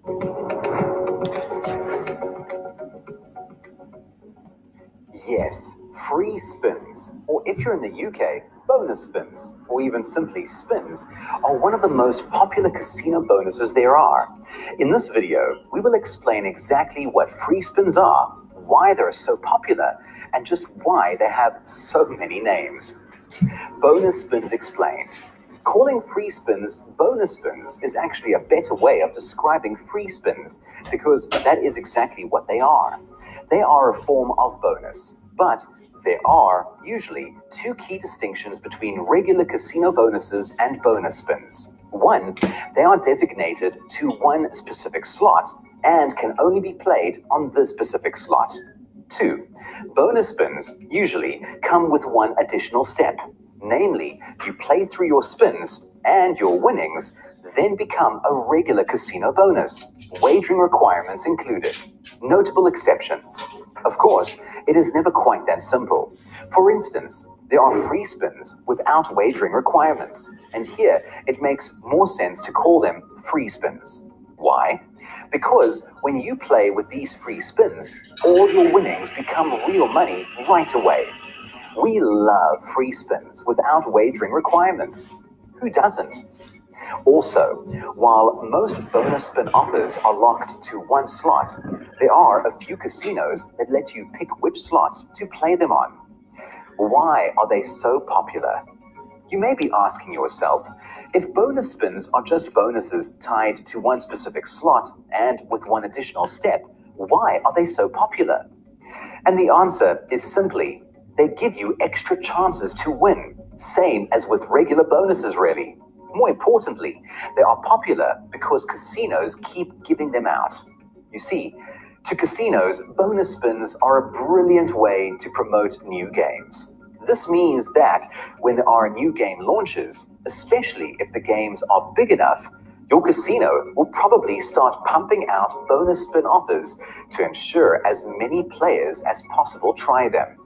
Yes, free spins, or if you're in the UK, bonus spins, or even simply spins, are one of the most popular casino bonuses there are. In this video, we will explain exactly what free spins are, why they're so popular, and just why they have so many names. Bonus spins explained. Calling free spins bonus spins is actually a better way of describing free spins because that is exactly what they are. They are a form of bonus, but there are usually two key distinctions between regular casino bonuses and bonus spins. One, they are designated to one specific slot and can only be played on this specific slot. 2. Bonus spins usually come with one additional step. Namely, you play through your spins and your winnings then become a regular casino bonus, wagering requirements included. Notable exceptions. Of course, it is never quite that simple. For instance, there are free spins without wagering requirements, and here it makes more sense to call them free spins. Why? Because when you play with these free spins, all your winnings become real money right away. We love free spins without wagering requirements. Who doesn't? Also, while most bonus spin offers are locked to one slot, there are a few casinos that let you pick which slots to play them on. Why are they so popular? You may be asking yourself, if bonus spins are just bonuses tied to one specific slot and with one additional step, why are they so popular? And the answer is simply, they give you extra chances to win, same as with regular bonuses really. More importantly, they are popular because casinos keep giving them out. You see, to casinos, bonus spins are a brilliant way to promote new games. This means that when there are new game launches, especially if the games are big enough, your casino will probably start pumping out bonus spin offers to ensure as many players as possible try them.